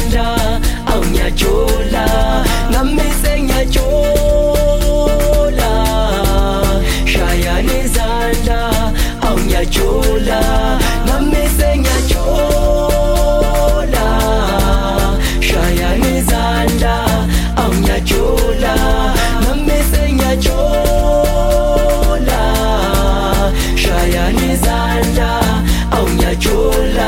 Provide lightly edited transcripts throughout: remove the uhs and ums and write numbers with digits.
izandla awunyajola nami sengiyajola shayani izandla awunyajola nami sengiyajola shayani izandla awunyajola nami sengiyajola shayani izandla awunyajola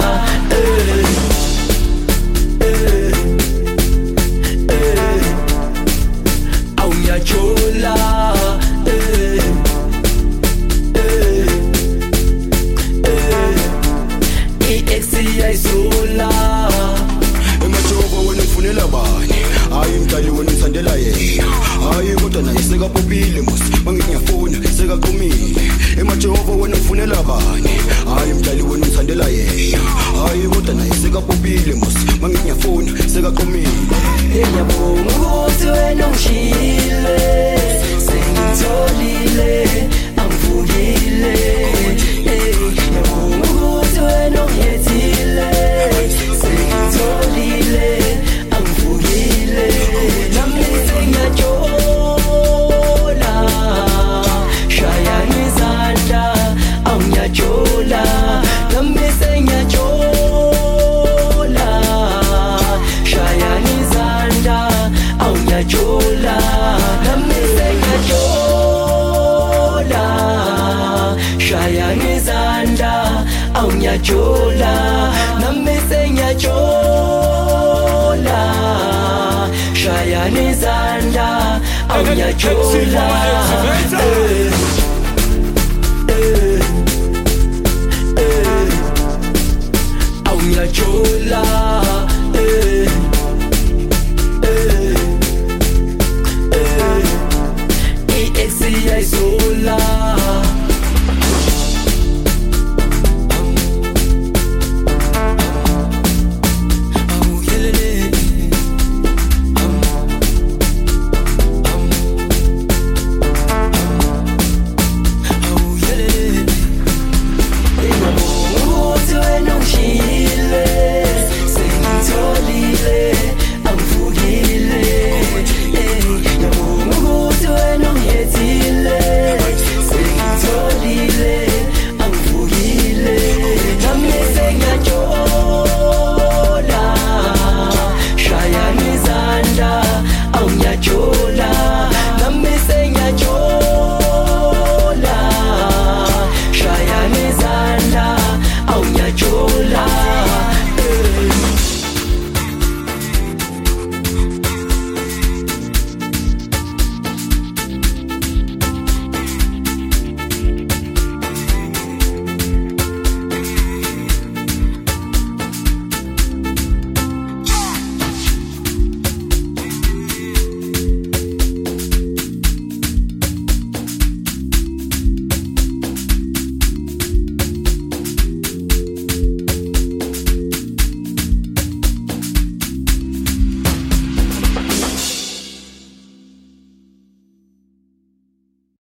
awunyajola iyayizula emajoba wena ufunela bani hayi mdali wena uthandela yena hayi kodwa naye sekapopile mos mangiyafuna sekaqhumile emajoba wena ufunela bani hayi mdali wena uthandela yena hayi kodwa naye sekapopile mos mangiyafuna sekaqhumile ngiyabonga ukuthi wena ungishile sengitholile angivukile ngiyabonga ukuthi wena ungiyethile sengitholile angivukile nami sengiyajola shayani izandla awunyajola nami sengiyajola shayani izandla awunyajola nami sengiyajola shayani izandla awunyajola nami sengiyajola shayani izandla awunyajola awunyajola